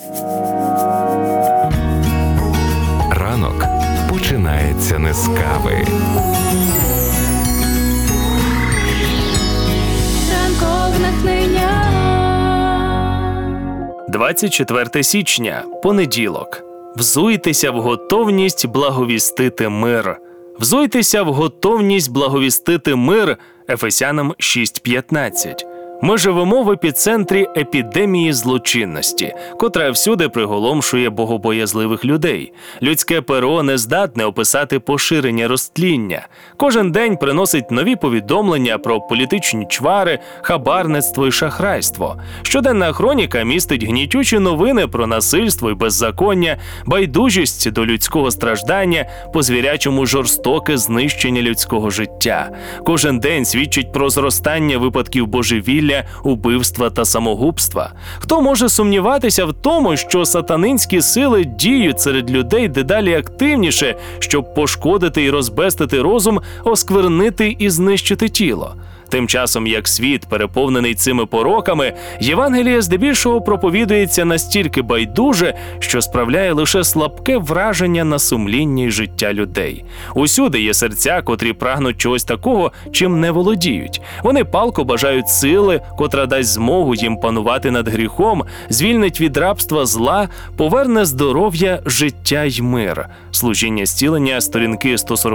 Ранок починається не з кави. Ранкове натхнення. 24 січня, понеділок. Взуйтеся в готовність благовістити мир. Взуйтеся в готовність благовістити мир. Ефесянам 6:15. Ми живемо в епіцентрі епідемії злочинності, котра всюди приголомшує богобоязливих людей. Людське перо не здатне описати поширення розтління. Кожен день приносить нові повідомлення про політичні чвари, хабарництво і шахрайство. Щоденна хроніка містить гнітючі новини про насильство і беззаконня, байдужість до людського страждання, по-звірячому жорстоке знищення людського життя. Кожен день свідчить про зростання випадків божевілля, убивства та самогубства. Хто може сумніватися в тому, що сатанинські сили діють серед людей дедалі активніше, щоб пошкодити і розбестити розум, осквернити і знищити тіло? Тим часом, як світ переповнений цими пороками, Євангеліє здебільшого проповідується настільки байдуже, що справляє лише слабке враження на сумління й життя людей. Усюди є серця, котрі прагнуть чогось такого, чим не володіють. Вони палко бажають сили, котра дасть змогу їм панувати над гріхом, звільнить від рабства зла, поверне здоров'я, життя й мир. Служіння зцілення, сторінки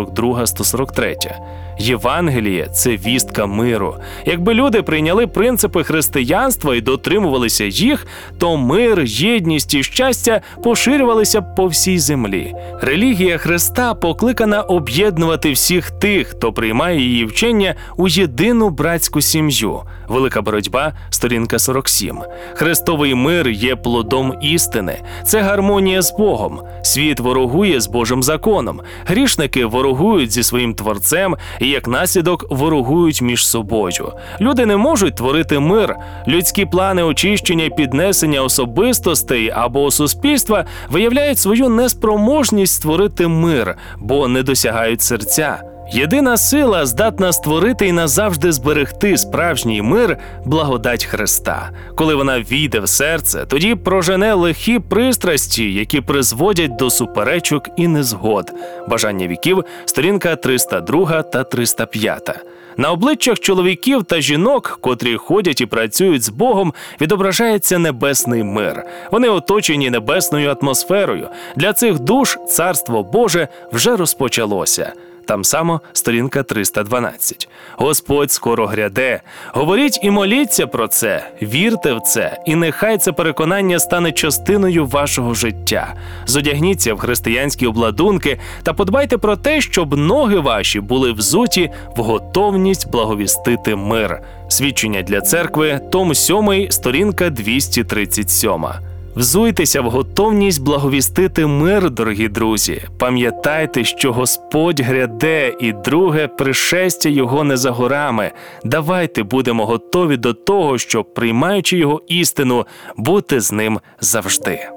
142-143. Євангеліє – це вістка миру. Якби люди прийняли принципи християнства і дотримувалися їх, то мир, єдність і щастя поширювалися б по всій землі. Релігія Христа покликана об'єднувати всіх тих, хто приймає її вчення, у єдину братську сім'ю. Велика боротьба, сторінка 47. Христовий мир є плодом істини. Це гармонія з Богом. Світ ворогує з Божим законом. Грішники ворогують зі своїм Творцем і, як наслідок, ворогують між собою. Люди не можуть творити мир. Людські плани очищення і піднесення особистостей або суспільства виявляють свою неспроможність створити мир, бо не досягають серця. Єдина сила, здатна створити і назавжди зберегти справжній мир – благодать Христа. Коли вона війде в серце, тоді прожене лихі пристрасті, які призводять до суперечок і незгод. Бажання віків, сторінка 302 та 305. На обличчях чоловіків та жінок, котрі ходять і працюють з Богом, відображається небесний мир. Вони оточені небесною атмосферою. Для цих душ Царство Боже вже розпочалося. Там само сторінка 312. Господь скоро гряде. Говоріть і моліться про це, вірте в це, і нехай це переконання стане частиною вашого життя. Зодягніться в християнські обладунки та подбайте про те, щоб ноги ваші були взуті в готовність благовістити мир. Свідчення для церкви, том 7, сторінка 237. Взуйтеся в готовність благовістити мир, дорогі друзі. Пам'ятайте, що Господь гряде, і друге пришестя Його не за горами. Давайте будемо готові до того, щоб, приймаючи Його істину, бути з Ним завжди.